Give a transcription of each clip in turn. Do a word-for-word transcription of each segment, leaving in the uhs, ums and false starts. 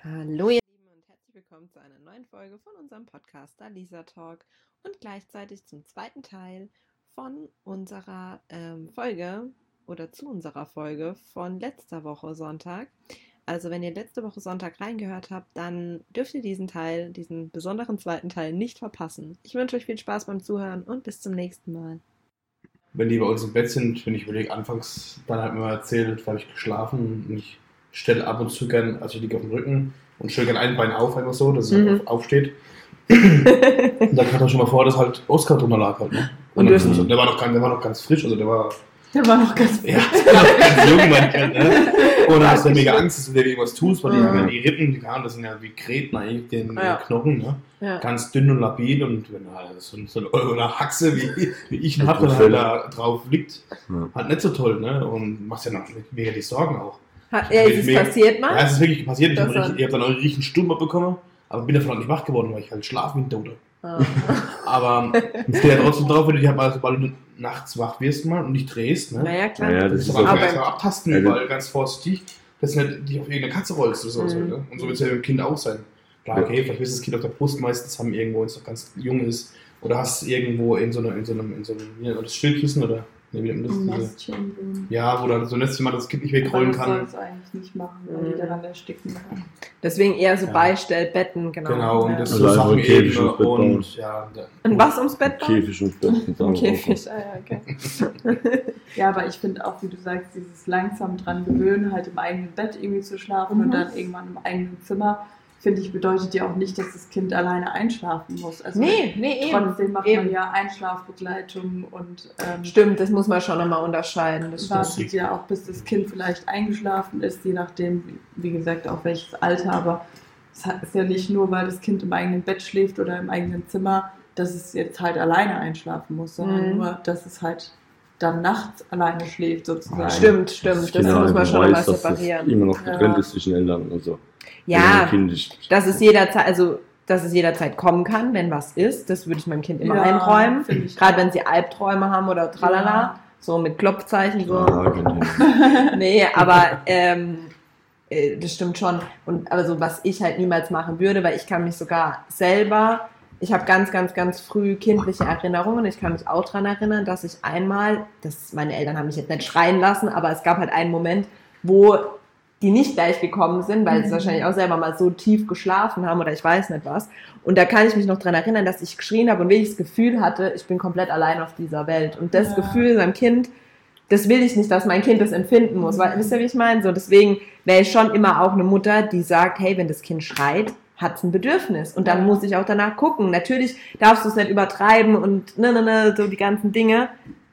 Hallo ihr Lieben und herzlich willkommen zu einer neuen Folge von unserem Podcast Alisa Talk und gleichzeitig zum zweiten Teil von unserer ähm, Folge oder zu unserer Folge von letzter Woche Sonntag. Also wenn ihr letzte Woche Sonntag reingehört habt, dann dürft ihr diesen Teil, diesen besonderen zweiten Teil nicht verpassen. Ich wünsche euch viel Spaß beim Zuhören und bis zum nächsten Mal. Wenn die bei uns im Bett sind, wenn ich überlege, anfangs, dann hat mir mal erzählt, da habe ich geschlafen und ich stelle ab und zu gern, also ich liege auf dem Rücken und stelle gern ein Bein auf, einfach so, dass es Mhm. halt aufsteht. Und da kam dann schon mal vor, dass halt Oskar drunter lag halt, ne? Und Und du- dann, so, der, war noch ganz, der war noch ganz frisch, also der war, Der war noch ganz ja, der war noch ganz jung, mein Kind, ne? Und da hast du ja mega Angst, dass du dir irgendwas tust, weil die, Mhm. haben ja die Rippen, die kamen, das sind ja wie Gräten eigentlich, den Ja. Knochen, ne? Ja. Ganz dünn und labil und wenn da so, so eine, eine Haxe wie, wie ich ihn hab, dann halt da drauf liegt, Ja. halt nicht so toll, ne? Und machst ja noch mega die Sorgen auch. Hat, ja, ist es Mega- passiert mal? Ja, es ist wirklich passiert. Ich Das habe war- hab dann auch einen richtigen Sturm bekommen, aber bin davon auch nicht wach geworden, weil ich halt schlafen wie ein Toter. Ah. Aber es steht ja trotzdem drauf, wenn du dich halt mal, sobald du nachts wach wirst mal und dich drehst, ne? Naja, klar. Ja, Das das ist ist aber auch- einfach erstmal abtasten Ja, überall, ganz vorsichtig, dass du nicht dich auf irgendeine Katze rollst oder so. Mhm. Ne? Und so wird es ja mit dem Kind auch sein. Klar, okay, vielleicht wirst du das Kind auf der Brust meistens haben, irgendwo, wenn es noch ganz jung ist. Oder hast es irgendwo in so, einer, in so einem, in so einem, ja, das Stillkissen oder, ne, wie nennt man das? Diese- Nestchen. so. Ja, wo dann so ein Nestchen mal das Kind nicht Aber wegrollen das soll kann. es eigentlich nicht machen, weil Mhm. die daran ersticken kann. Deswegen eher so Ja. Beistellbetten, genau. Genau, und ja. das Also so einfach Sachen ein Käfig eben ums Bett bauen. und ja, da- Und was ums Bett bauen? Käfig und Bett. Ein Käfig, ah ja, okay. Ja, aber ich finde auch, wie du sagst, dieses langsam dran gewöhnen, halt im eigenen Bett irgendwie zu schlafen Mhm. und dann irgendwann im eigenen Zimmer, finde ich, bedeutet ja auch nicht, dass das Kind alleine einschlafen muss. Also Nee, nee, eben. trotzdem macht eben. man ja Einschlafbegleitung und ähm, Stimmt, das muss man schon nochmal unterscheiden. Das stimmt. wartet ja auch, bis das Kind vielleicht eingeschlafen ist, je nachdem, wie gesagt, auch welches Alter. Aber es hat- ist ja nicht nur, weil das Kind im eigenen Bett schläft oder im eigenen Zimmer, dass es jetzt halt alleine einschlafen muss, sondern Mhm. nur, dass es halt dann nachts alleine schläft sozusagen. Stimmt, stimmt. Das muss man schon nochmal separieren. Immer noch getrennt Ja. ist zwischen Eltern und so. Ja, Kind ist, dass es jederzeit, also dass es jederzeit kommen kann, wenn was ist, das würde ich meinem Kind immer Ja, einräumen. finde ich Gerade auch. wenn sie Albträume haben oder tralala, Ja. so mit Klopfzeichen so. ah, genau. Nee, aber ähm, äh, das stimmt schon. Und aber so, was ich halt niemals machen würde, weil ich kann mich sogar selber, ich habe ganz, ganz, ganz früh kindliche Erinnerungen. Ich kann mich auch daran erinnern, dass ich einmal, das, meine Eltern haben mich jetzt nicht schreien lassen, aber es gab halt einen Moment, wo die nicht gleich gekommen sind, weil sie Mhm. wahrscheinlich auch selber mal so tief geschlafen haben oder ich weiß nicht was. Und da kann ich mich noch dran erinnern, dass ich geschrien habe und wirklich das Gefühl hatte, ich bin komplett allein auf dieser Welt. Und das Ja. Gefühl seinem Kind, das will ich nicht, dass mein Kind das empfinden muss. Weil, wisst ihr, wie ich meine? So, deswegen wäre ich schon immer auch eine Mutter, die sagt, hey, wenn das Kind schreit, hat es ein Bedürfnis. Und dann Ja. muss ich auch danach gucken. Natürlich darfst du es nicht übertreiben und ne, ne, ne, so die ganzen Dinge.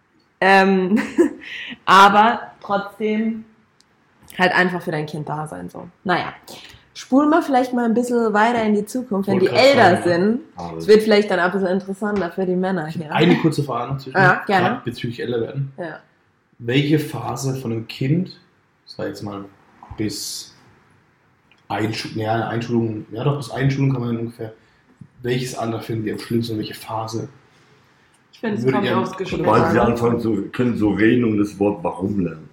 Ähm, aber trotzdem halt einfach für dein Kind da sein. So. Naja. Spulen wir vielleicht mal ein bisschen weiter in die Zukunft, wenn die Wollte grad älter sagen, sind. Aber Es wird vielleicht dann ein bisschen interessanter für die Männer hier. Eine kurze Frage noch zwischen, Ja, gerne. gerade bezüglich älter werden. Ja. Welche Phase von einem Kind, sag jetzt mal bis Einschulung, ja, Einschulung, ja doch bis Einschulung kann man ungefähr, welches Alter finden die am schlimmsten und welche Phase? Ich finde, es Würde kommt ihr- aufs Geschlecht weil sie an. anfangen zu, können so reden und das Wort warum lernen.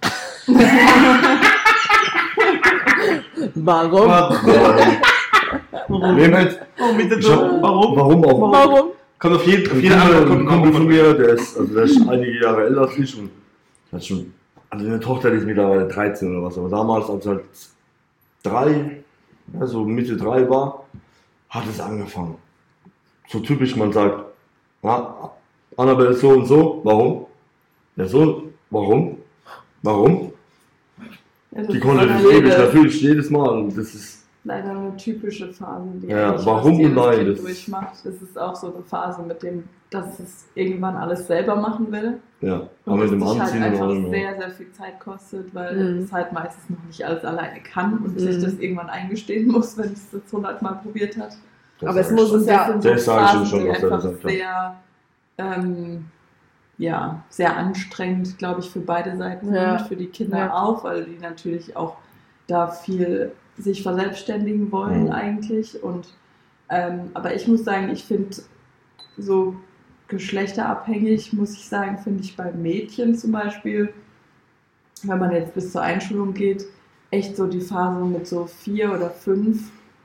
Warum? Warum? Wem halt, Warum? Bitte ich hab, Warum? warum auch? Warum? Kommt auf jeden, auf Ein jeden Kumpel, Antwort kommt ein ein Kumpel von Warum. mir, der ist, also der ist einige Jahre älter als ich und hat schon, also eine Tochter, die ist mittlerweile dreizehn oder was, aber damals, als er halt drei, also Mitte drei war, hat es angefangen. So typisch, man sagt, ja, Annabelle ist so und so, warum? Der Sohn, warum? Warum? Ja, das Die ist konnte leider das ewig, jede- natürlich jedes Mal und das ist, leider eine typische Phase, die Ja, eigentlich warum fast jedes und nein, Kind das- durchmacht. Das ist auch so eine Phase, mit dem, dass es irgendwann alles selber machen will. ja, Und aber mit das dem dich halt Anziehen und einfach allem. ja. sehr, sehr viel Zeit kostet, weil Mhm. es halt meistens noch nicht alles alleine kann und Mhm. sich das irgendwann eingestehen muss, wenn es das hundertmal probiert hat. Das Aber es ist- muss Und es das ja. sind so Das sag ich ihm Phasen, schon, die was er einfach gesagt hat. sehr, ähm, ja, sehr anstrengend, glaube ich, für beide Seiten Ja. sind, für die Kinder Ja. auch, weil die natürlich auch da viel sich verselbstständigen wollen Mhm. eigentlich. Und ähm, aber ich muss sagen, ich finde so geschlechterabhängig, muss ich sagen, finde ich bei Mädchen zum Beispiel, wenn man jetzt bis zur Einschulung geht, echt so die Phase mit so vier oder fünf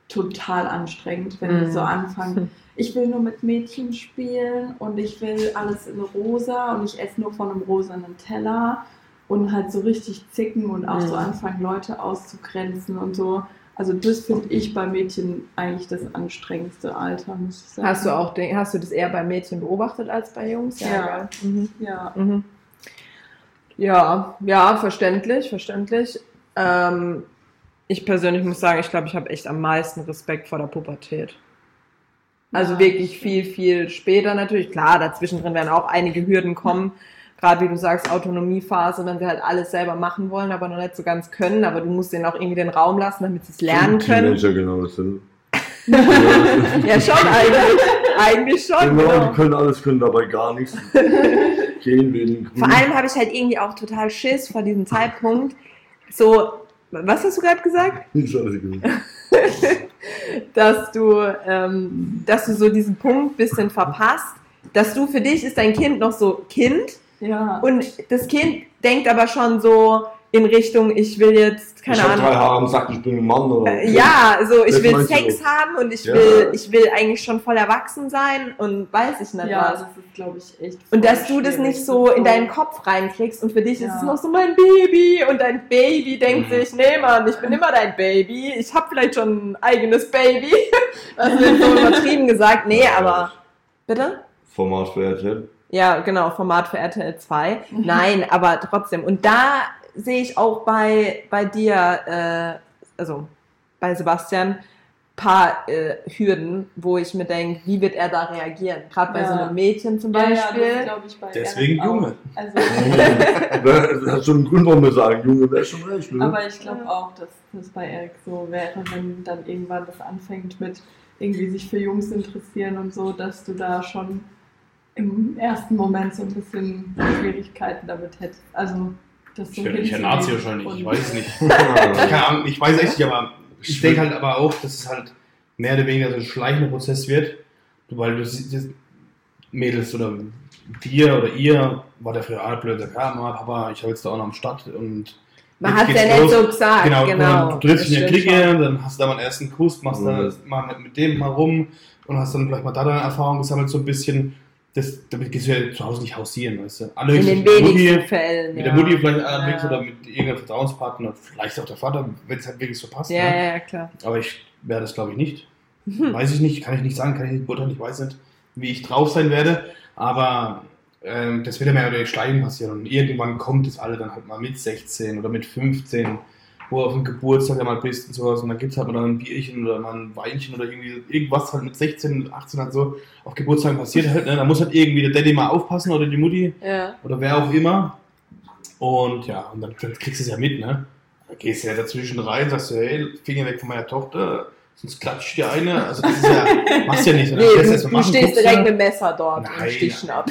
total anstrengend, wenn Mhm. die so anfangen. Ich will nur mit Mädchen spielen und ich will alles in rosa und ich esse nur von einem rosanen Teller und halt so richtig zicken und auch so Mhm. anfangen, Leute auszugrenzen und so. Also das finde ich bei Mädchen eigentlich das anstrengendste Alter, muss ich sagen. Hast du auch den, hast du das eher bei Mädchen beobachtet als bei Jungs? Ja. gell? Mhm. Ja. Mhm. Ja, ja, verständlich, verständlich. Ähm, ich persönlich muss sagen, ich glaube, ich habe echt am meisten Respekt vor der Pubertät. Also Ja, wirklich stimmt. viel, viel später natürlich. Klar, dazwischen drin werden auch einige Hürden kommen. Gerade wie du sagst, Autonomiephase, wenn sie halt alles selber machen wollen, aber noch nicht so ganz können. Aber du musst denen auch irgendwie den Raum lassen, damit sie es lernen können. Teenager, genau, das sind. Ja, schon eigentlich. Eigentlich schon. Genau, Genau. die können alles, können dabei gar nichts. Gehen will. Vor allem habe ich halt irgendwie auch total Schiss vor diesem Zeitpunkt. So, was hast du gerade gesagt? Ist alles egal. Dass du, ähm, dass du so diesen Punkt bisschen verpasst, dass du für dich ist dein Kind noch so Kind Ja. und das Kind denkt aber schon so in Richtung, ich will jetzt, keine Ich hab Ahnung. drei Haare am Sack, ich bin ein Mann, oder? Äh, Ja, also ich Das will meinst du Sex so? haben und ich Ja. will, ich will eigentlich schon voll erwachsen sein und weiß ich nicht Ja, was. das ist, glaube ich, echt. Und voll dass du das schwierig. nicht so in deinen Kopf reinkriegst und für dich ist Ja. es noch so mein Baby und dein Baby denkt Mhm. sich, nee Mann, ich bin immer dein Baby, ich habe vielleicht schon ein eigenes Baby. Das ist jetzt so übertrieben gesagt, nee, aber... Bitte? Format für R T L. Ja, genau, Format für R T L zwei. Nein, aber trotzdem. Und da sehe ich auch bei, bei dir, äh, also bei Sebastian, paar äh, Hürden, wo ich mir denke, wie wird er da reagieren? Gerade bei Ja. so einem Mädchen zum Ja, ja, Beispiel. das glaube ich bei Deswegen Erik auch. Junge. Also, Das hat schon einen Grund, warum wir sagen, Junge, wäre schon recht, ne? aber ich glaube auch, dass das bei Erik so wäre, wenn dann irgendwann das anfängt mit irgendwie sich für Jungs interessieren und so, dass du da schon im ersten Moment so ein bisschen Schwierigkeiten damit hättest. Also, das so Ich wäre hinzunehmen Nazi wahrscheinlich, ich und- weiß es nicht. Keine Ahnung, ich weiß echt nicht, aber ich denke halt aber auch, dass es halt mehr oder weniger so ein schleichender Prozess wird, weil du siehst, Mädels oder dir oder ihr war der früher alt blöd, sagt, ja, Mama, Papa, ich habe jetzt da auch noch am Start und Man jetzt hat geht's ja nicht los. so gesagt, Genau, genau. du triffst Das in der stimmt Clique, schon. dann hast du da mal einen ersten Kuss, machst Mhm. da mal mit, mit dem mal rum und hast dann vielleicht mal da deine Erfahrung gesammelt, so ein bisschen. Das, damit gehst du ja zu Hause nicht hausieren, weißt du. Alle In den mit der Mutti, wenigsten Fällen. mit ja. der Mutti vielleicht allerdings Ja. oder mit irgendeinem Vertrauenspartner, vielleicht auch der Vater, wenn es halt wirklich so passt. Ja, ne? ja, ja, klar. Aber ich werde das, glaube ich, nicht. Hm. Weiß ich nicht, kann ich nicht sagen, kann ich nicht beurteilen, ich weiß nicht, wie ich drauf sein werde. Aber ähm, das wird ja mehr oder weniger schleichen passieren. Und irgendwann kommt es alle dann halt mal mit sechzehn oder mit fünfzehn, wo du auf dem Geburtstag ja mal bist und sowas. Und dann gibt es halt mal ein Bierchen oder mal ein Weinchen oder irgendwie irgendwas halt mit sechzehn, achtzehn halt so auf Geburtstagen passiert halt. Ne? Da muss halt irgendwie der Daddy mal aufpassen oder die Mutti Ja. oder wer auch immer. Und ja, und dann, dann kriegst du es ja mit, ne? Da gehst du ja dazwischen rein, sagst du, hey, Finger weg von meiner Tochter, sonst klatscht dir eine. Also das ist ja, machst ja nicht. Nee, Dann lässt du, erst mal du machen, stehst guckst direkt ja. mit dem Messer dort Nein, und stichst ihn ja. ab.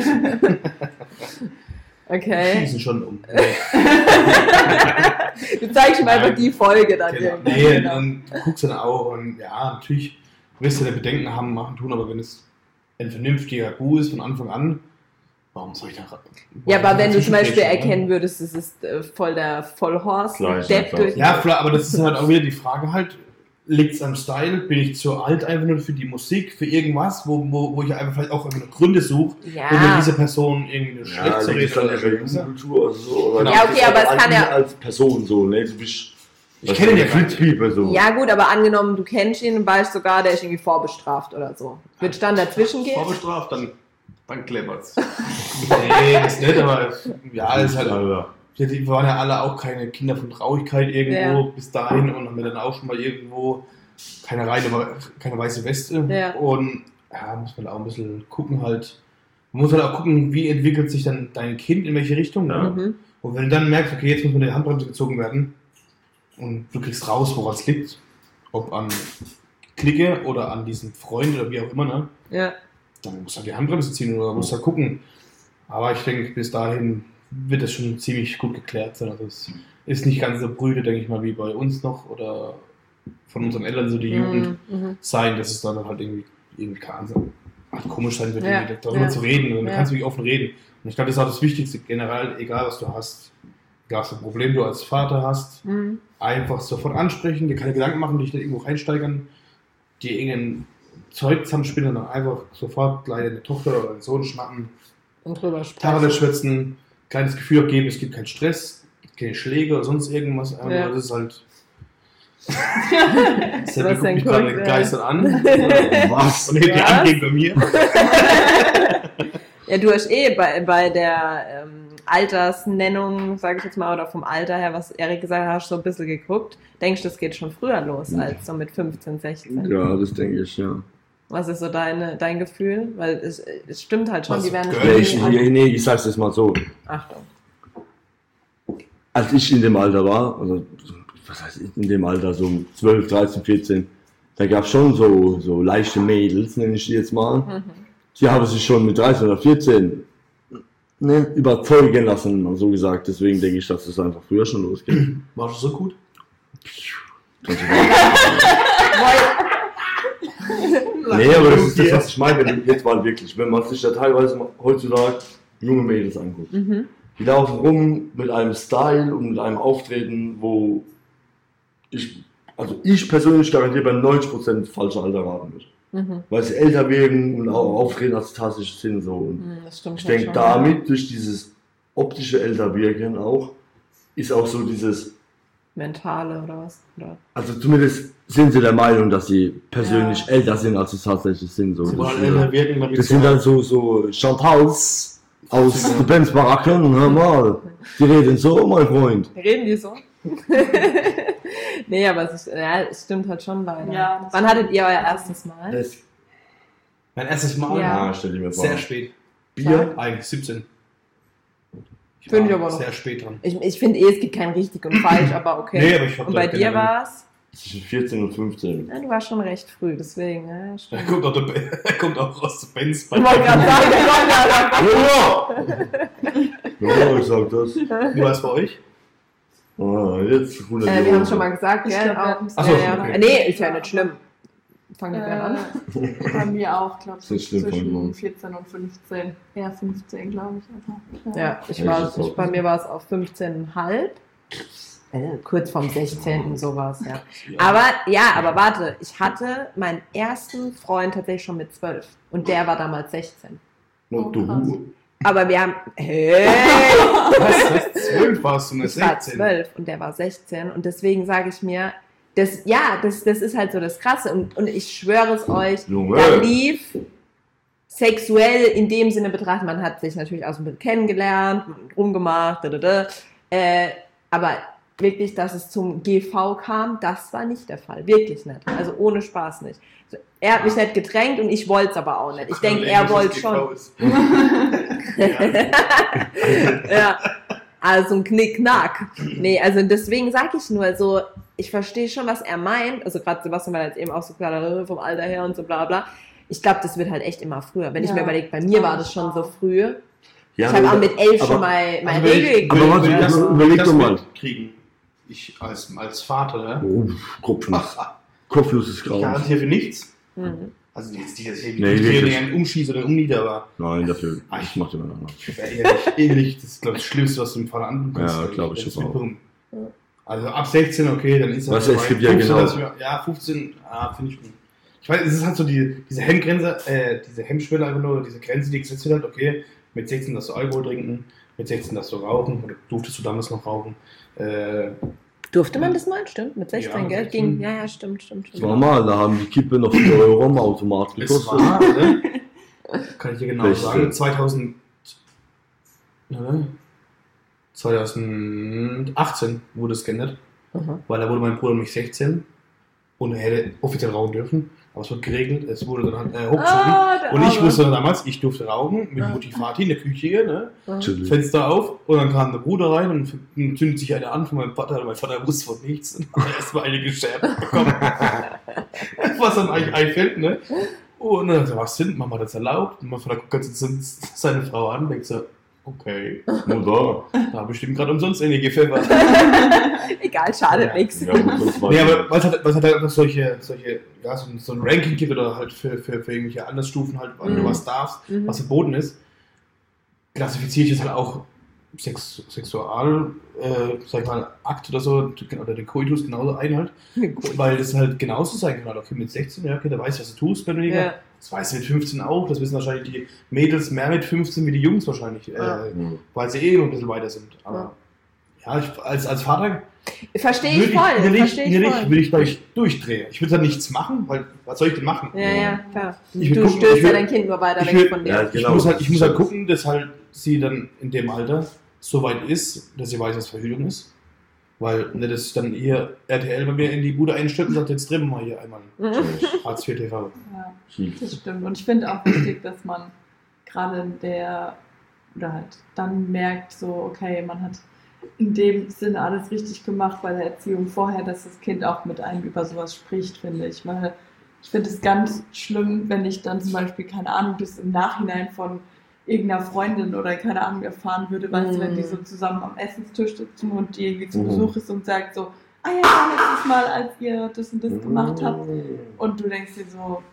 Okay. Schießen schon um. Nee, Du zeigst ihm einfach Nein. die Folge dann genau. irgendwie. Nee, Genau. dann du guckst dann auch und ja, natürlich wirst du da Bedenken haben, machen, tun, aber wenn es ein vernünftiger Gu ist von Anfang an, warum soll ich da Ja, aber wenn du zum Beispiel dazwischen erkennen würdest, es ist äh, voll der Vollhorst, Gleich, Depp ja, durch. Ja, klar, aber das ist halt auch wieder die Frage halt, liegt es am Style, bin ich zu alt einfach nur für die Musik, für irgendwas, wo, wo, wo ich einfach vielleicht auch irgendwie noch Gründe suche, um mir Ja. diese Person irgendwie Ja, schlecht zu das ist reden. dann oder ihre irgendwas. Jugendkultur oder so. Oder Genau. Ja, okay, das ist aber es halt kann ja- als Person so, ne? Du bist. Ich kenne den ja gar nicht. Flitzpieper so. Ja gut, aber angenommen, du kennst ihn und weißt sogar, der ist irgendwie vorbestraft oder so. Wird dann dazwischen gehen? Vorbestraft, dann, dann klemmert's. Nee, das nicht, aber ja, ist halt. Alter. Ja, die waren ja alle auch keine Kinder von Traurigkeit irgendwo Ja. bis dahin und haben wir dann auch schon mal irgendwo keine reine, keine weiße Weste. Ja. Und ja, muss man auch ein bisschen gucken halt. Man muss halt auch gucken, wie entwickelt sich dann dein Kind, in welche Richtung. Ja. Ne? Mhm. Und wenn du dann merkst, okay, jetzt muss mit der Handbremse gezogen werden und du kriegst raus, woran es liegt, ob an Clique oder an diesen Freund oder wie auch immer, ne? Ja. Dann musst du halt die Handbremse ziehen oder musst halt gucken. Aber ich denke, bis dahin wird das schon ziemlich gut geklärt sein. Also es ist nicht ganz so brüde, denke ich mal, wie bei uns noch oder von unseren Eltern so die Jugend Mhm. sein, dass es dann halt irgendwie, irgendwie kann so halt komisch sein wird, Ja, irgendwie darüber ja. zu reden. Und du Ja. kannst wirklich offen reden. Und ich glaube, das ist auch das Wichtigste generell, egal was du hast. was für ein Problem du als Vater hast, Mhm. einfach sofort ansprechen, dir keine Gedanken machen, dich nicht irgendwo reinsteigern, dir irgendein Zeug zusammenspinnen und dann einfach sofort gleich eine Tochter oder einen Sohn schnappen, Und drüber Tacheles sprechen. schwätzen, kleines Gefühl geben, es gibt keinen Stress, keine Schläge oder sonst irgendwas, aber Ja. das ist halt... Was Der guckt denn mich gerade guckt, begeistert an Was? und hebt die Was? Hand gegen bei mir. Ja, du hast eh bei, bei der ähm, Altersnennung, sage ich jetzt mal, oder vom Alter her, was Erik gesagt hat, hast du so ein bisschen geguckt. Denkst du, das geht schon früher los, als so mit fünfzehn, sechzehn? Ja, das denke ich, ja. Was ist so deine, dein Gefühl? Weil es, es stimmt halt schon, Was, die werden Girl? Nee, ich, schon... nee, nee, ich sag's jetzt mal so. Achtung. Als ich in dem Alter war, also was heißt in dem Alter, so zwölf, dreizehn, vierzehn, da gab's schon so, so leichte Mädels, nenne ich die jetzt mal. Mhm. Die haben sich schon mit dreizehn oder vierzehn ne, überzeugen lassen, mal so gesagt. Deswegen denke ich, dass es einfach früher schon losgeht. Warst du so gut? Nee, aber das ist das, was ich meine, wenn du jetzt mal wirklich, wenn man sich ja teilweise mal heutzutage junge Mädels anguckt. Mhm. Die laufen rum mit einem Style und mit einem Auftreten, wo ich, also ich persönlich garantiere bei neunzig Prozent falsche Alter raten wird. Mhm. Weil sie älter wirken und auch auftreten, als sie tatsächlich sind. So. Und Mhm, das stimmt ich halt denke, schon. damit, durch dieses optische Älterwirken auch, ist auch so dieses, Mentale oder was? Oder? also zumindest sind sie der Meinung, dass sie persönlich Ja. älter sind, als sie tatsächlich sind. So. Sie Das, wollen sind älter dann- wirken, damit das sie sind dann so, so Chantals aus Ja. der Benz-Baracken und hör mal, die reden so, mein Freund. Reden die so? Nee, aber es, ist, ja, es stimmt halt schon leider. Ja, das Wann stimmt. hattet ihr euer erstes Mal? Das, Mein erstes Mal? Ja. ja, stell dir mir vor. Sehr spät. Bier? Eigentlich siebzehn. Ich Finde ich war aber noch. sehr spät dran. Ich, ich finde eh, es gibt kein richtig und falsch, aber okay. Nee, aber ich hab und da bei dir generell- war es? Zwischen vierzehn und fünfzehn. Ja, du warst schon recht früh, deswegen. Ja, Er stimmt. kommt auch, der, er kommt auch aus der Benz. Ich wollte gerade sagen, der kommt ja. Ja, ich sag das. Wie war es bei euch? Ah, jetzt hundert Äh, wir Euro. haben schon mal gesagt, Ich gell? glaub, wir auch- hatten's- Ach so, ja, ja. okay. Nee, ist ja nicht schlimm. Fangen wir gerne an. Äh, bei mir auch, glaube ich, Das ist schlimm von zwischen uns. vierzehn und fünfzehn. Ja, fünfzehn, glaube ich. Also, Ja, ich Ja, war, das ist ich, bei mir war es auf fünfzehn Komma fünf. Äh, kurz vorm sechzehnten sowas, ja. Aber, ja, aber warte, ich hatte meinen ersten Freund tatsächlich schon mit zwölf. Und der war damals sechzehn. Oh, du. krass. Aber wir haben, hey, Was? Das zwölf warst du, eine ich war sechzehn. zwölf und der war sechzehn. Und deswegen sage ich mir, das, ja, das, das ist halt so das Krasse. Und, und ich schwöre es euch, Junge. da lief sexuell in dem Sinne betrachtet, man hat sich natürlich auch so ein bisschen kennengelernt, rumgemacht, da, da, da. Äh, aber wirklich, dass es zum G V kam, das war nicht der Fall. Wirklich nicht. Also ohne Spaß nicht. Er hat mich nicht gedrängt und ich wollte es aber auch nicht. Ich denke, er wollte schon. Ja, also ein Knick-Knack. Nee, also deswegen sage ich nur so, ich verstehe schon, was er meint. Also gerade Sebastian war jetzt eben auch so klar, vom Alter her und so bla bla. Ich glaube, das wird halt echt immer früher. Wenn ich Ja. mir überlege, bei mir war das schon so früh. Ja, Ich habe auch mit elf aber- schon mal mein Also wenn ich- Regel Aber warte, wenn ich das- überleg wenn ich das doch mal. mitkriegen, ich als, als Vater, ne? Oh, Kopfnuss. Kopfnuss ist ich grau. garantiere für nichts. Mhm. Also jetzt nicht, dass ich Nee, nee, wirklich. einen umschieße oder umnieder, aber Nein, dafür. Ah, Ich mach den mal nach. ich wäre ehrlich, ehrlich, das ist glaube ich das Schlimmste, was du im Fall antun kannst. Ja, Also, glaub ich das ist auch. mitbekommen. Also ab sechzehn, okay, dann ist Weißt du, es soweit. gibt ja fünfzehn, genau- dass wir- Ja, fünfzehn, ah, finde ich gut. Ich weiß, es ist halt so die, diese Hemmgrenze, äh, diese Hemmschwelle einfach nur, diese Grenze, die gesetzt wird halt, okay, mit sechzehn darfst du Alkohol trinken, mit sechzehn darfst du rauchen, oder durftest du damals noch rauchen. Äh, Durfte man das mal? Stimmt, mit sechzehn, Ja, gell? sechzehn. Ging, ja, ja, stimmt, stimmt, stimmt. Normal, da haben die Kippe noch vier Euro am Automat es gekostet. war, ne? Kann ich dir genau Beste. sagen, zweitausend, ne? zweitausendachtzehn wurde es geändert, Mhm. weil da wurde mein Bruder nämlich sechzehn und er hätte offiziell rauchen dürfen, aber es wurde geregelt, es wurde dann halt, äh, hochgezogen. Ah, der Und ich Arme. wusste damals, ich durfte rauchen mit Ah. Mutti Vati in der Küche, ne? Chillig. Fenster auf und dann kam der Bruder rein und zündet sich einer an von meinem Vater und mein Vater wusste von nichts und hat erstmal eine gescherbt bekommen. Was dann eigentlich einfällt, ne? Und dann sagt er, was sind, Mama hat das erlaubt? Und mein Vater guckt ganz entzündet seine Frau an und denkt so, okay, Mutter. da habe ich bestimmt gerade umsonst eine gepfeffert. Egal, schadet Ja. nichts. Ja, und sonst war Nee, aber was hat, was hat halt einfach solche, solche ja, so, ein- so ein Ranking gibt oder halt für, für, für irgendwelche Andersstufen halt, wann Mhm. du was darfst, Mhm. was verboten ist, klassifiziere ich das halt auch Sex, Sexual, äh, sag ich mal, Akt oder so, oder den Koitus genauso ein halt. Weil das halt genauso sein kann. Okay, mit sechzehn, ja, okay, da weißt du, was du tust, wenn du Ja. Das weißt du mit fünfzehn auch. Das wissen wahrscheinlich die Mädels mehr mit fünfzehn wie die Jungs wahrscheinlich, Ja. äh, weil sie eh noch ein bisschen weiter sind. Aber ja, ich, als, als Vater Verstehe würde ich ich, voll. innerlich, Verstehe ich innerlich voll. würde ich gleich durchdrehen. Ich würde da nichts machen, weil was soll ich denn machen? Ja, ja, klar. Ich Du will gucken, stößt ich ja will- dein Kind nur weiter ich weg will- von dir. Ja, Ich, genau. muss halt, ich muss halt gucken, dass halt sie dann in dem Alter so weit ist, dass sie weiß, was Verhütung ist. Weil nicht, dass ich dann hier R T L bei mir in die Bude einstellt und sagt, jetzt drehen wir mal hier einmal Hartz vier T V. Ja, Schief. das stimmt. Und ich finde auch wichtig, dass man gerade in der, oder halt dann merkt, so, okay, man hat in dem Sinne alles richtig gemacht bei der Erziehung vorher, dass das Kind auch mit einem über sowas spricht, finde ich. Weil ich finde es ganz schlimm, wenn ich dann zum Beispiel, keine Ahnung, das im Nachhinein von irgendeiner Freundin oder keine Ahnung erfahren würde, weißt du, wenn die so zusammen am Essenstisch sitzen und die irgendwie zu Mhm. Besuch ist und sagt so, ah ja, ja, letztes Mal, als ihr das und das gemacht habt. Und du denkst dir so,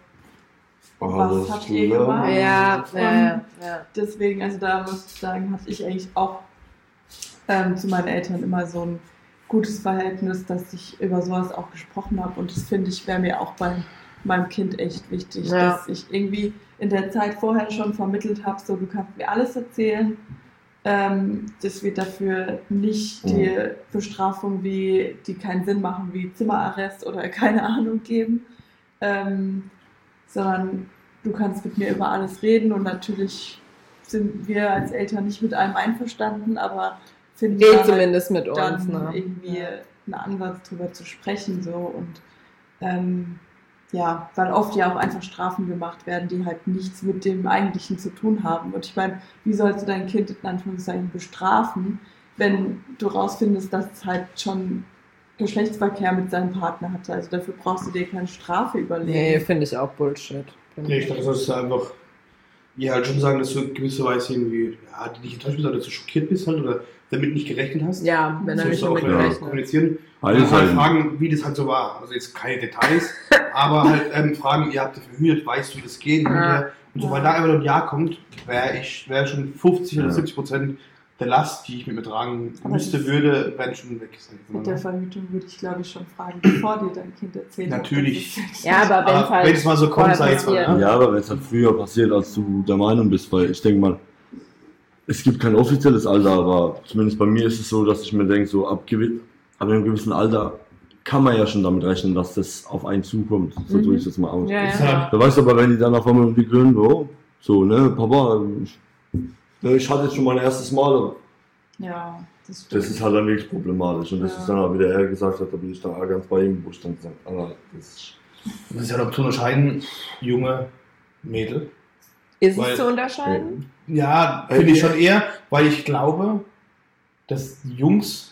Alles was habt ihr zusammen. gemacht? Ja, Und ja, ja, ja. deswegen, also da muss ich sagen, hatte ich eigentlich auch ähm, zu meinen Eltern immer so ein gutes Verhältnis, dass ich über sowas auch gesprochen habe. Und das finde ich, wäre mir auch bei meinem Kind echt wichtig, Ja. dass ich irgendwie in der Zeit vorher schon vermittelt habe, so du kannst mir alles erzählen. Ähm, dass wir dafür nicht die Bestrafung, wie, die keinen Sinn machen, wie Zimmerarrest oder keine Ahnung geben, ähm, sondern du kannst mit mir über alles reden und natürlich sind wir als Eltern nicht mit allem einverstanden, aber finden Red da halt zumindest mit uns. dann Ne? irgendwie Ja. einen Ansatz drüber zu sprechen so und ähm, ja, weil oft ja auch einfach Strafen gemacht werden, die halt nichts mit dem Eigentlichen zu tun haben. Und ich meine, wie sollst du dein Kind in Anführungszeichen bestrafen, wenn du rausfindest, dass es halt schon Geschlechtsverkehr mit seinem Partner hatte? Also dafür brauchst du dir keine Strafe überlegen. Nee, finde ich auch Bullshit. Nee, ich glaube, das ist einfach, ja, halt schon sagen, dass du in gewisser Weise irgendwie, ja, die dich enttäuscht bist oder dass du schockiert bist halt oder damit nicht gerechnet hast. Ja, wenn er So nicht ist auch damit äh, gerechnet. kommunizieren. Alles Und halt halt. fragen, wie das halt so war. Also jetzt keine Details, aber halt ähm, fragen, ihr habt ihr verhütet, weißt du, wie das geht? Ja. Und sobald da einfach nur ein Ja kommt, wäre ich wäre schon fünfzig oder Ja. siebzig Prozent der Last, die ich mit mir tragen Aber müsste, das- würde, wären schon weg. sag ich mal, Mit der ne? Verhütung würde ich, glaube ich, schon fragen, bevor dir dein Kind erzählt hat, Natürlich. dass es- Ja, aber wenn es Aber halt wenn es mal so kommt, vorher sei es mal. passiert. Ne? Ja, aber wenn es halt früher passiert, als du der Meinung bist, weil ich denke mal, es gibt kein offizielles Alter, aber zumindest bei mir ist es so, dass ich mir denke, so ab, gewi- ab einem gewissen Alter kann man ja schon damit rechnen, dass das auf einen zukommt. So Mhm. drücke ich das mal aus. Ja, Ist ja. halt, Da weißt du aber, wenn die dann auf einmal um die Grün, oh, so, ne, Papa, ich, ne, ich hatte jetzt schon mein erstes Mal. Ja, das stimmt. Das ist halt dann wirklich problematisch. Und das Ja. ist dann auch, wie der er gesagt hat, da bin ich dann auch ganz bei ihm, wo ich dann gesagt habe, das ist das ist halt auch zu unterscheiden, junge Mädel. Ist Weil- es zu unterscheiden? Ja, Äh, finde ich ja. schon eher, weil ich glaube, dass die Jungs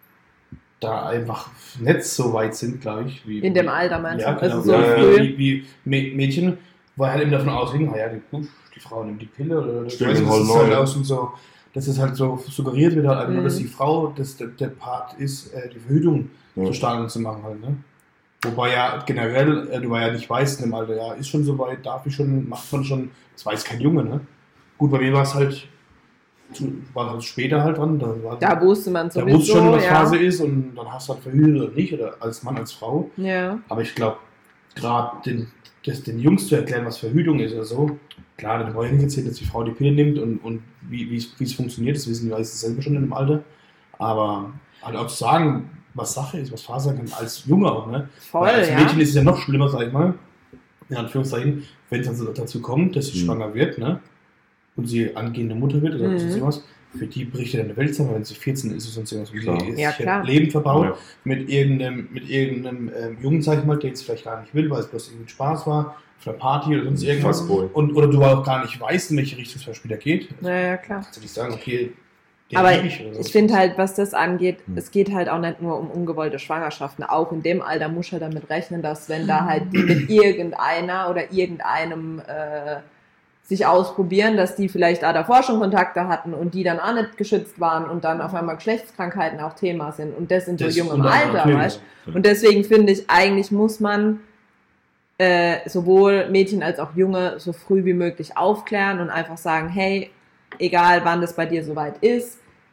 da einfach nicht so weit sind, glaube ich. Wie, In dem Alter meinst ja, du? genau, Also so Ja, ja, früh? wie, wie Mä- Mädchen, weil halt eben davon ausgehen, naja, die, gut, die Frau nimmt die Pille oder das, Stimmt, weiß ich, das halt ist halt neu. aus und so, dass es halt so suggeriert wird, halt einfach nur, Mhm. dass die Frau das, der, der Part ist, äh, die Verhütung Ja. zu starten zu machen halt, ne? Wobei ja generell, äh, du ja nicht weißt in dem Alter, ja, ist schon so weit, darf ich schon, macht man schon, das weiß kein Junge, ne? Gut, bei mir war es halt, zu, war halt später halt dran, da war Da wusste man da sowieso, wusste schon, was ja. Phase ist und dann hast du halt verhütet oder nicht, oder als Mann, als Frau. Ja. Aber ich glaube, gerade den, das, den Jungs zu erklären, was Verhütung ist oder so, klar, dann brauche ich nicht erzählen, dass die Frau die Pille nimmt und, und wie wie es wie es funktioniert, das wissen die meisten selber schon in dem Alter. Aber halt auch zu sagen, was Sache ist, was Phase sein kann, als Junge auch, ne? Voll, Weil als ja. Mädchen ist es ja noch schlimmer, sag ich mal, in Anführungszeichen, wenn es also dazu kommt, dass sie Mhm. schwanger wird, ne? Und sie angehende Mutter wird oder Mhm. sonst irgendwas, für die bricht ja eine Welt zusammen, wenn sie vierzehn ist, ist sonst irgendwas wie Klar. sie ist Ja, sich ihr klar. Leben verbaut Ja. mit irgendeinem, mit irgendeinem ähm, Jungen, sag ich mal, der es vielleicht gar nicht will, weil es bloß irgendwie Spaß war, auf einer Party oder sonst irgendwas. Fuckboy. Und, oder du auch gar nicht weißt, in welche Richtung es zum Beispiel da geht. Ja, ja, klar. Kannst du nicht sagen, okay, den Aber lieb ich oder so. ich finde halt, was das angeht, Hm. es geht halt auch nicht nur um ungewollte Schwangerschaften. Auch in dem Alter muss er damit rechnen, dass wenn da halt die mit irgendeiner oder irgendeinem äh, sich ausprobieren, dass die vielleicht auch davor schon Kontakte hatten und die dann auch nicht geschützt waren und dann auf einmal Geschlechtskrankheiten auch Thema sind. Und das in so Das jungem unter anderem Alter, natürlich. weißt du? Und deswegen finde ich, eigentlich muss man äh, sowohl Mädchen als auch Junge so früh wie möglich aufklären und einfach sagen, hey, egal wann das bei dir soweit ist,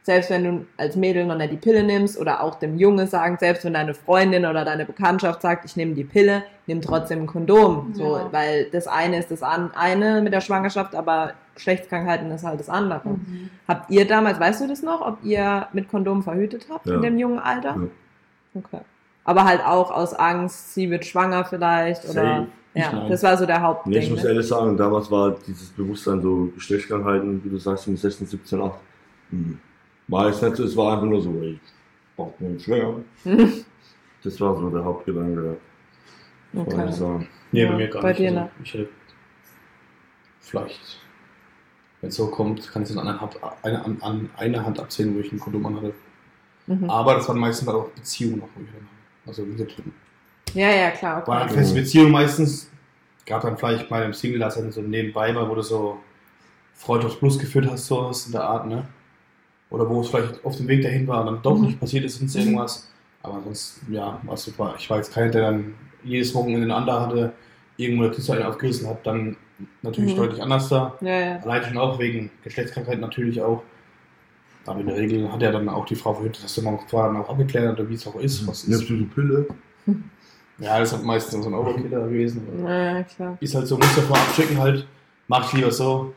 selbst wenn du als Mädel noch nicht die Pille nimmst oder auch dem Junge sagen, selbst wenn deine Freundin oder deine Bekanntschaft sagt, ich nehme die Pille, nimm trotzdem ein Kondom. Ja. So, weil das eine ist das eine mit der Schwangerschaft, aber Geschlechtskrankheiten ist halt das andere. Mhm. Habt ihr damals, weißt du das noch, ob ihr mit Kondom verhütet habt Ja. in dem jungen Alter? Ja. Okay. Aber halt auch aus Angst, sie wird schwanger vielleicht oder... Safe. Ja, Nein. das war so der Hauptding. Nee, ich muss ne? ehrlich sagen, damals war dieses Bewusstsein so Geschlechtskrankheiten, wie du sagst, mit sechzehn, siebzehn, achtzehn, hm, war es nicht so, es war einfach nur so, ey, ich brauch einen Schwänger. Das war so der Hauptgedanke, muss Okay. ich sagen. Nee, Ja, bei mir gar bei nicht. dir, Also, ne? ich hätte vielleicht, wenn es so kommt, kann ich es an einer Hand, eine, an, an einer Hand abzählen, wo ich ein Kondom anhatte. Mhm. Aber das waren meistens auch Beziehungen noch, wo ich dann hatte. Also wie gesagt, Ja, ja, klar. war Okay. dann feste Beziehungen meistens. Gab dann vielleicht bei einem Single, das dann so nebenbei war, wo du so Freundschaft Plus geführt hast, sowas in der Art, ne? Oder wo es vielleicht auf dem Weg dahin war und dann doch Mhm. nicht passiert ist, sonst irgendwas. Aber sonst, ja, war super. Ich war jetzt keiner, der dann jedes Wochenende den anderen hatte, irgendwo eine Kiste einen aufgerissen hat, dann natürlich Mhm. deutlich anders da. Ja, ja. Allein schon auch wegen Geschlechtskrankheit natürlich auch. Aber in der Regel hat ja dann auch die Frau verhütet, dass man zwar dann auch abgeklärt oder wie es auch ist. Was Nimmst ist. du die Pille? Ja, das ist halt meistens so ein Overkiller gewesen. aber Ja, ja, klar. Ist halt so, muss davor abchecken halt. Mach ich lieber so.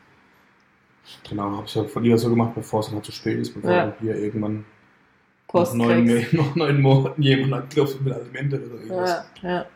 Genau, hab ich halt lieber so gemacht, bevor es dann halt zu spät ist, bevor Ja. du hier irgendwann nach Post neun, kriegst. nach neun Monaten jemand anklopft mit Alimente oder irgendwas. Ja, ja.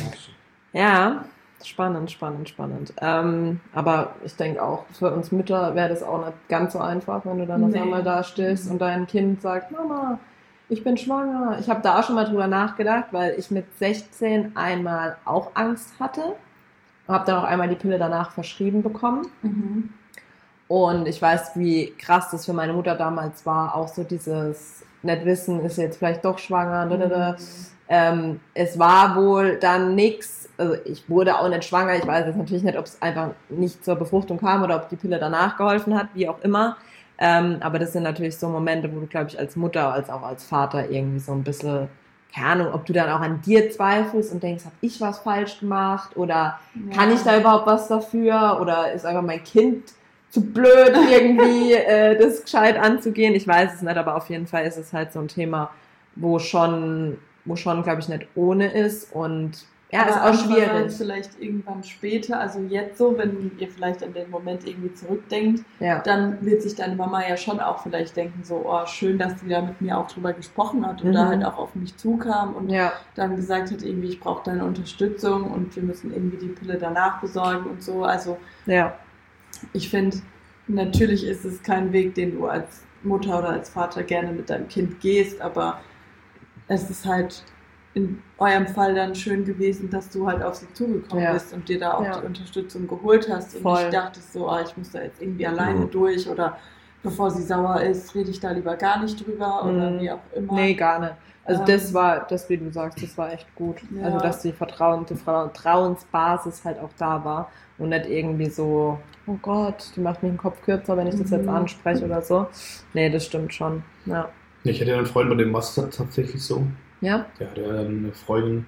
Ja, spannend, spannend, spannend. Ähm, aber ich denke auch, für uns Mütter wäre das auch nicht ganz so einfach, wenn du dann auf Nee. einmal da stehst und dein Kind sagt, Mama, ich bin schwanger. Ich habe da auch schon mal drüber nachgedacht, weil ich mit sechzehn einmal auch Angst hatte. Habe dann auch einmal die Pille danach verschrieben bekommen. Mhm. Und ich weiß, wie krass das für meine Mutter damals war. Auch so dieses nicht wissen, ist sie jetzt vielleicht doch schwanger. Mhm. Ähm, es war wohl dann nix. Also ich wurde auch nicht schwanger. Ich weiß jetzt natürlich nicht, ob es einfach nicht zur Befruchtung kam oder ob die Pille danach geholfen hat, wie auch immer. Ähm, aber das sind natürlich so Momente, wo du, glaube ich, als Mutter, als auch als Vater irgendwie so ein bisschen, keine Ahnung, ob du dann auch an dir zweifelst und denkst, habe ich was falsch gemacht oder kann ich da überhaupt was dafür oder ist einfach mein Kind zu blöd irgendwie äh, das gescheit anzugehen? Ich weiß es nicht, aber auf jeden Fall ist es halt so ein Thema, wo schon, wo schon, glaube ich, nicht ohne ist und ja, ist auch andererseits schwierig. vielleicht irgendwann später, also jetzt so, wenn ihr vielleicht an den Moment irgendwie zurückdenkt, Ja, dann wird sich deine Mama ja schon auch vielleicht denken, so, oh, schön, dass sie da mit mir auch drüber gesprochen hat und Mhm. da halt auch auf mich zukam und ja, dann gesagt hat, irgendwie, ich brauche deine Unterstützung und wir müssen irgendwie die Pille danach besorgen und so. Also ja, ich finde, natürlich ist es kein Weg, den du als Mutter oder als Vater gerne mit deinem Kind gehst, aber es ist halt in eurem Fall dann schön gewesen, dass du halt auf sie zugekommen Ja. bist und dir da auch Ja. die Unterstützung geholt hast und Voll. nicht dachtest so, ah, ich muss da jetzt irgendwie alleine Mhm. durch oder bevor sie sauer ist, rede ich da lieber gar nicht drüber oder Mhm. wie auch immer. nee, gar nicht. Also Ähm, das war, das wie du sagst, das war echt gut. Ja. Also dass die Vertrauen, die Vertrauensbasis halt auch da war und nicht irgendwie so, oh Gott, die macht mir den Kopf kürzer, wenn ich das jetzt Mhm. anspreche oder so. Nee, das stimmt schon. Ja. Ich hatte ja einen Freund, bei dem war es tatsächlich so. Ja? Der hatte ja eine Freundin,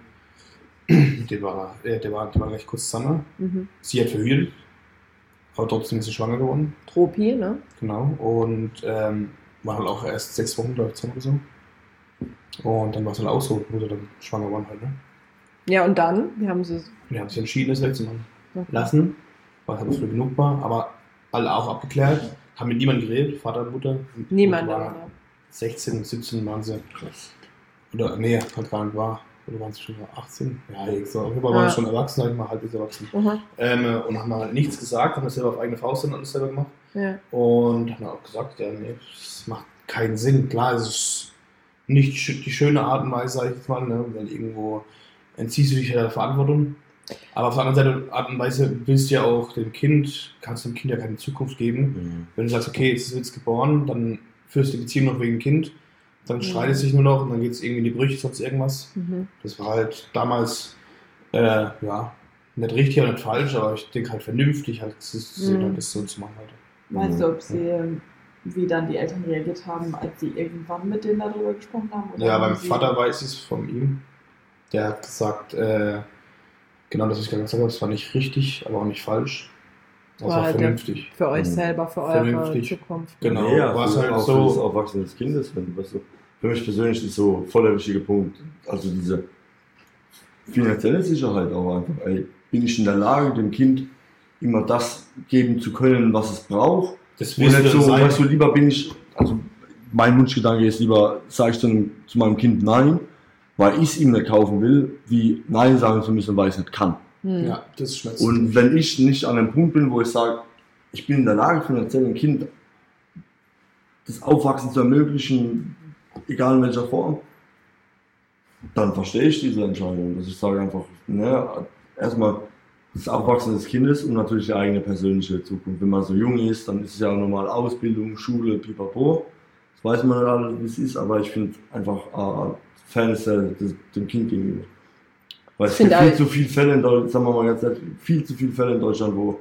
die war, äh, der war, die war recht kurz zusammen. Mhm. Sie hat verhütet, aber trotzdem ist sie schwanger geworden. Tropi, ne? Genau. Und ähm, war halt auch erst sechs Wochen, glaube ich, zusammen oder so. Und dann war es halt auch so, wo sie dann schwanger waren halt, ne? Ja, und dann? Wie haben sie es? Und die haben sich entschieden, das wegzumachen lassen, weil es halt früh genug war, aber alle auch abgeklärt, haben mit niemandem geredet, Vater, Mutter. Niemand. Und die aber, waren sechzehn, siebzehn waren sie. Oder, nee, halt gar nicht war. Oder waren sie schon achtzehn? Ja, jetzt so. Auf jeden Fall waren Ja. sie schon erwachsen, sag ich mal, halbwegs erwachsen. Mhm. Ähm, und haben halt nichts gesagt, haben das selber auf eigene Faust dann alles selber gemacht. Ja. Und haben auch gesagt, ja, nee, das macht keinen Sinn. Klar, es ist nicht sch- die schöne Art und Weise, sag ich jetzt mal, ne? Weil irgendwo entziehst du dich ja der Verantwortung. Aber auf der anderen Seite, Art und Weise willst du ja auch dem Kind, kannst dem Kind ja keine Zukunft geben. Mhm. Wenn du sagst, okay, jetzt ist jetzt geboren, dann führst du die Beziehung noch wegen Kind, dann Mhm. streitet sich nur noch und dann geht es irgendwie in die Brüche, sonst irgendwas. Mhm. Das war halt damals, äh, ja, nicht richtig oder nicht falsch, aber ich denke halt vernünftig, halt zu sehen, Mhm. halt das so zu machen halt. Weißt du, ob sie, ähm, wie dann die Eltern reagiert haben, als sie irgendwann mit denen darüber gesprochen haben? Oder Ja, haben beim sie- Vater weiß ich es von ihm. Der hat gesagt, äh, genau das, was ich gerade gesagt habe, das war nicht richtig, aber auch nicht falsch. Das war vernünftig. Für euch selber, für eure Vernünftig. Zukunft. Genau, Nee, ja, was für, halt auch so- für das Aufwachsen des Kindes. Wenn, weißt du, für mich persönlich ist so voll der wichtige Punkt, also diese finanzielle Sicherheit auch einfach. Ey, bin ich in der Lage, dem Kind immer das geben zu können, was es braucht? Das Und wirst nicht du so, sein. weißt du, lieber bin ich, also mein Wunschgedanke ist lieber, sage ich zu, zu meinem Kind Nein, weil ich es ihm nicht kaufen will, wie Nein sagen zu müssen, weil ich es nicht kann. Hm. Ja, das schmerzt. Und wenn ich nicht an einem Punkt bin, wo ich sage, ich bin in der Lage, finanziell dem Kind das Aufwachsen zu ermöglichen, egal in welcher Form, dann verstehe ich diese Entscheidung. Dass ich sage einfach, ne, erstmal das Aufwachsen des Kindes und natürlich die eigene persönliche Zukunft. Wenn man so jung ist, dann ist es ja auch normal Ausbildung, Schule, pipapo. Das weiß man nicht alles, wie es ist, aber ich finde einfach äh, Fairness äh, des- dem Kind gegenüber. Weil es Ich find gibt viel auch- zu viele Fälle in Deutschland, sagen wir mal ganz ehrlich, viel zu viele Fälle in Deutschland, wo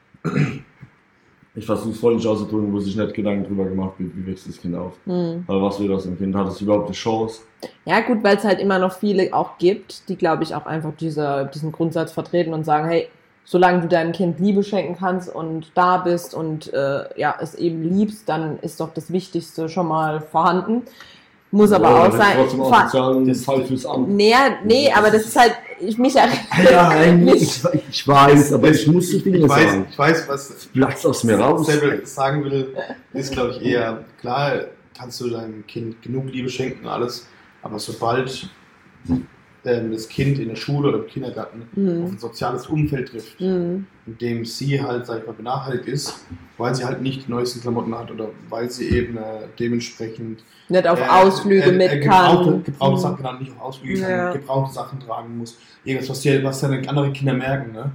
ich versuche es voll nicht auszudrücken, wo sich nicht Gedanken drüber gemacht wird, wie wächst das Kind auf. Hm. Weil was wird aus dem Kind? Hat es überhaupt eine Chance? Ja gut, weil es halt immer noch viele auch gibt, die glaube ich auch einfach diese, diesen Grundsatz vertreten und sagen, hey, solange du deinem Kind Liebe schenken kannst und da bist und äh, ja, es eben liebst, dann ist doch das Wichtigste schon mal vorhanden. Muss aber Ja, auch das ist sein. trotzdem auch Ver- sozialen das- Fall fürs Amt. Nee, nee, aber das ist halt, ich mich Ja, nicht. ich, ich weiß, aber ich muss die Dinge ich weiß, sagen. ich weiß, was Platz aus mir raus. Sebel sagen will, ist, glaube ich, eher, klar, kannst du deinem Kind genug Liebe schenken, alles, aber sobald ähm, das Kind in der Schule oder im Kindergarten auf Hm. ein soziales Umfeld trifft, Hm. in dem sie halt, sag ich mal, benachteiligt ist, weil sie halt nicht die neuesten Klamotten hat oder weil sie eben äh, dementsprechend Nicht auf äh, Ausflüge äh, mit äh, gebrauchte, kann. gebrauchte Hm. Sachen, genau, nicht auf Ausflüge Ja. kann, gebrauchte Sachen tragen muss. Irgendwas, was, die, was dann andere Kinder merken. Ne?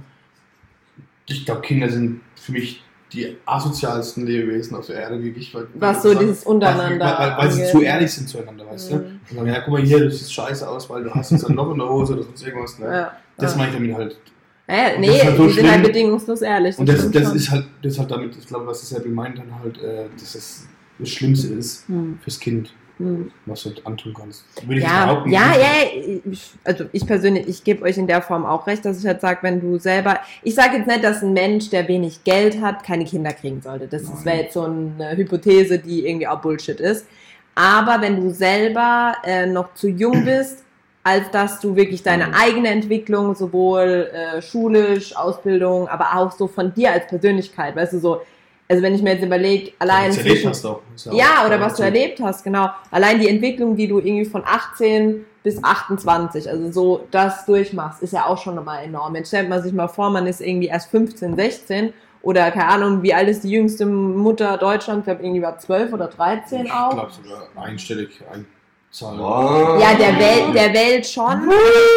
Ich glaube, Kinder sind für mich die asozialsten Lebewesen auf der Erde, wirklich. Weil, Was so dieses Untereinander Weil, weil, weil sie angeht. zu ehrlich sind zueinander, weißt Mhm. du? Und sagen, ja, guck mal hier, du siehst scheiße aus, weil du hast jetzt ein Loch in der Hose oder sonst irgendwas. Ne? Ja. Das ja. meine ich damit halt. Ja, Und nee, das ist halt so die sind halt schlimm. bedingungslos ehrlich. Und das, stimmt das schon. ist halt, das ist halt damit, ich glaube, was das Sebel meint dann halt, äh, dass das das Schlimmste ist Hm. fürs Kind, Hm. was du antun kannst. Würde ich jetzt Ja, behaupten. ja, ja, ich, also ich persönlich, ich gebe euch in der Form auch recht, dass ich halt sage, wenn du selber, ich sage jetzt nicht, dass ein Mensch, der wenig Geld hat, keine Kinder kriegen sollte. Das Nein. wäre jetzt so eine Hypothese, die irgendwie auch Bullshit ist. Aber wenn du selber äh, noch zu jung bist, als dass du wirklich deine eigene Entwicklung, sowohl äh, schulisch, Ausbildung, aber auch so von dir als Persönlichkeit, weißt du, so, also wenn ich mir jetzt überlege, allein Was du erlebt zwischen, hast auch. Ist ja, auch- oder was du erlebt hast, genau. Allein die Entwicklung, die du irgendwie von achtzehn bis achtundzwanzig, also so das durchmachst, ist ja auch schon nochmal enorm. Jetzt stellt man sich mal vor, man ist irgendwie erst fünfzehn, sechzehn oder keine Ahnung, wie alt ist die jüngste Mutter Deutschlands? Ich glaube, irgendwie war zwölf oder dreizehn Ich auch. glaube sogar einstellig Einzahl. Wow. Ja, der Welt, der Welt schon.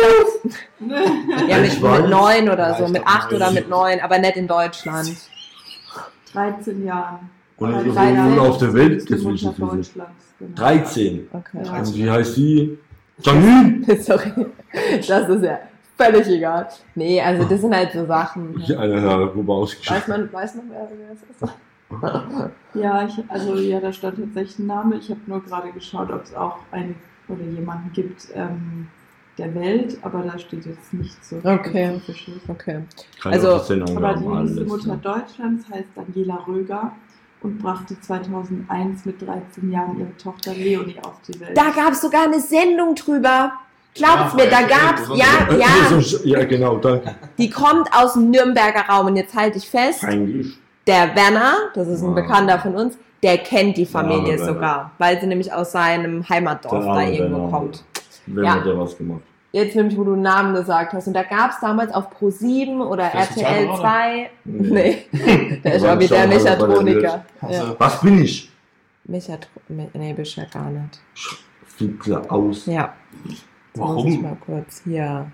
Ja, mit, Ich weiß. mit neun oder Ja, so, ich mit glaub, acht oder neun. mit neun, aber nicht in Deutschland. dreizehn Jahren. Und Weil wo drei wohnen Jahre auf der Welt? ist die Das will ich Mutter jetzt wissen. Deutschlands, genau. dreizehn. Okay. Ja. Und wie heißt die? Janine? Sorry, das ist ja völlig egal. Nee, also das sind halt so Sachen. Ich eine Herrgruppe Weiß ausgeschickt. man, weiß man, wer wer es ist? Ja, ich, also ja, da stand tatsächlich ein Name. Ich habe nur gerade geschaut, ob es auch eine oder jemanden gibt ähm, der Welt, aber da steht jetzt nicht so Okay. spezifisch. Okay. Keine Also, offiziellen Aber Angaben, die jüngste alles, Mutter ne? Deutschlands heißt Daniela Röger und brachte zweitausendeins mit dreizehn Jahren ihre Tochter Leonie auf die Welt. Da gab es sogar eine Sendung drüber. Glaubt's Ja, mir, da ja, gab's, ja, ja, Äh, ja, so- ja, genau, danke. die kommt aus dem Nürnberger Raum und jetzt halte ich fest, Eigentlich. der Werner, das ist ein Ah. Bekannter von uns, der kennt die Familie arme Werner. sogar, weil sie nämlich aus seinem Heimatdorf Der da arme irgendwo Werner. kommt. Wer Ja. hat da was gemacht? Jetzt nämlich, wo du einen Namen gesagt hast. Und da gab's damals auf Pro sieben oder Der ist R T L Sozialberater? zwei. Nee. Nee, der ist Aber auch wie schau der mal, was bei der Mechatroniker. wird. Ja. Also, Was bin ich? Mechatro Me- nee, bist ja gar nicht. Fickler aus. Ja. Jetzt Warum? muss ich mal kurz hier.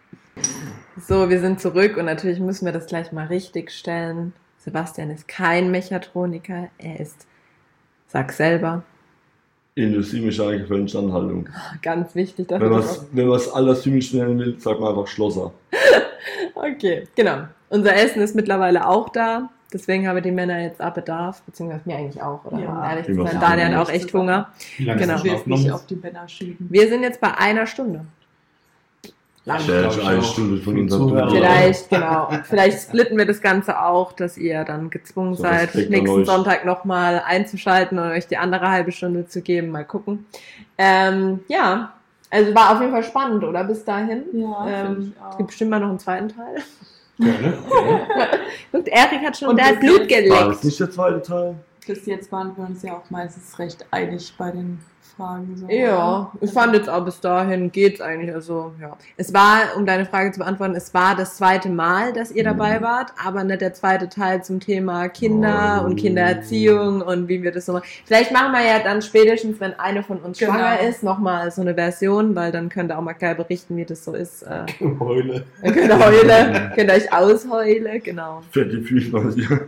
So, wir sind zurück und natürlich müssen wir das gleich mal richtig stellen. Sebastian ist kein Mechatroniker, er ist, sag selber, Industriemechaniker für Instandhaltung. ganz wichtig, dass Wenn wir man das es wenn man's altertümlich nennen will, sagt man einfach Schlosser. auch- Okay, genau. Unser Essen ist mittlerweile auch da, deswegen haben die Männer jetzt auch Bedarf, beziehungsweise mir eigentlich auch, oder? Ja. Um ehrlich zu Immer sein, so. Daniel hat auch echt Hunger. wie lange Genau. ist Ich das will schon es nicht aufgenommen? auf die Männer schieben. Wir sind jetzt bei einer Stunde. Lang, Vielleicht glaub ich eine auch. Stunde von Für unseren Zuhörer. Zuhörern. Vielleicht, genau. Vielleicht splitten wir das Ganze auch, dass ihr dann gezwungen So seid, Respekt an nächsten euch. Sonntag nochmal einzuschalten und euch die andere halbe Stunde zu geben. Mal gucken. Ähm, ja, also war auf jeden Fall spannend, oder? Bis dahin. Ja, ähm, finde ich es auch. gibt bestimmt mal noch einen zweiten Teil. Gerne. gerne. Und Erik hat schon, Und der hat bis Blut jetzt War geleckt. das nicht der zweite Teil? Bis jetzt waren wir uns ja auch meistens recht einig bei den Fragen. So, Ja, ich fand jetzt auch bis dahin geht's eigentlich, also, ja. Es war, um deine Frage zu beantworten, es war das zweite Mal, dass ihr dabei wart, aber nicht der zweite Teil zum Thema Kinder Oh. und Kindererziehung und wie wir das so machen. Vielleicht machen wir ja dann spätestens, wenn eine von uns Genau. schwanger ist, nochmal so eine Version, weil dann könnt ihr auch mal geil berichten, wie das so ist. Äh, Heule. ihr könnt heulen, könnt euch ausheulen, genau. Fette Füßmassier.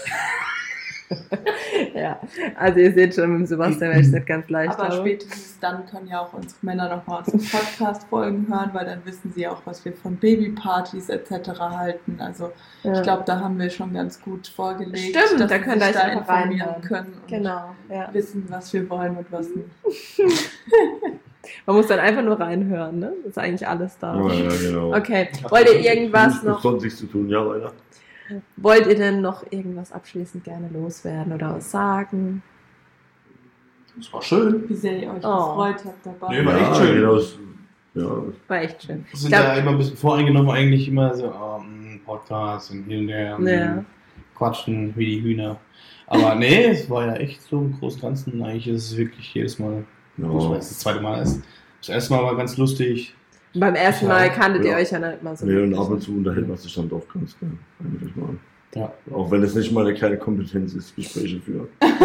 Ja, also ihr seht schon, mit dem Sebastian wäre ich nicht ganz leicht. Aber habe. spätestens dann können ja auch unsere Männer nochmal unsere Podcast-Folgen hören, weil dann wissen sie auch, was wir von Babypartys et cetera halten. Also Ja. ich glaube, da haben wir schon ganz gut vorgelegt, Stimmt, dass da sie könnt ihr sich euch da einfach informieren reinhören. können und Genau, ja. wissen, was wir wollen und was nicht. Man muss dann einfach nur reinhören, ne? Ist eigentlich alles da. Ja, ja, genau. Okay, wollt ihr irgendwas Nichts noch, sonst nichts zu tun, ja, weiter. wollt ihr denn noch irgendwas abschließend gerne loswerden oder was sagen? Das war schön. Wie sehr ihr euch Oh. gefreut habt dabei. Nee, war ja, echt schön. Genau, das- ja, War echt schön. Wir Ich sind glaub, ja immer ein bisschen voreingenommen, eigentlich immer so, ähm, Podcast und hin und her, und Ja. quatschen wie die Hühner. Aber nee, es war ja echt so im Großen und Ganzen, eigentlich ist es wirklich jedes Mal, ja. das war jetzt das zweite Mal erst. Das erste Mal war ganz lustig. beim ersten Ja. Mal kanntet ihr Ja. euch ja nicht mal so. Nee, und wirklich. ab und zu unterhält man sich dann doch ganz gerne. eigentlich mal. Ja. Auch wenn es nicht mal eine kleine Kompetenz ist, Gespräche führen.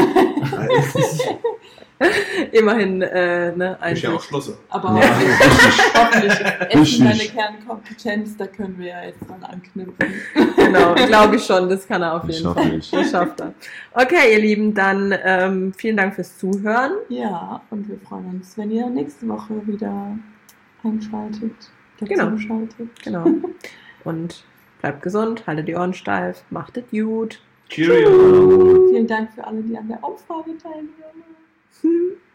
Immerhin, äh, ne, Ich ja auch eigentlich. Schlosse. Aber Ja, hoffentlich, richtig. hoffentlich ist Essen Richtig. meine Kernkompetenz, da können wir ja jetzt dran anknüpfen. Genau, glaube ich schon, das kann er auf Das jeden schaffe Fall. ich. Das schafft er. Okay, ihr Lieben, dann ähm, vielen Dank fürs Zuhören. Ja, und wir freuen uns, wenn ihr nächste Woche wieder einschaltet. Genau. Zuschaltet. Genau. Und bleibt gesund, haltet die Ohren steif, macht es gut. Cheerio. Vielen Dank für alle, die an der Umfrage teilnehmen.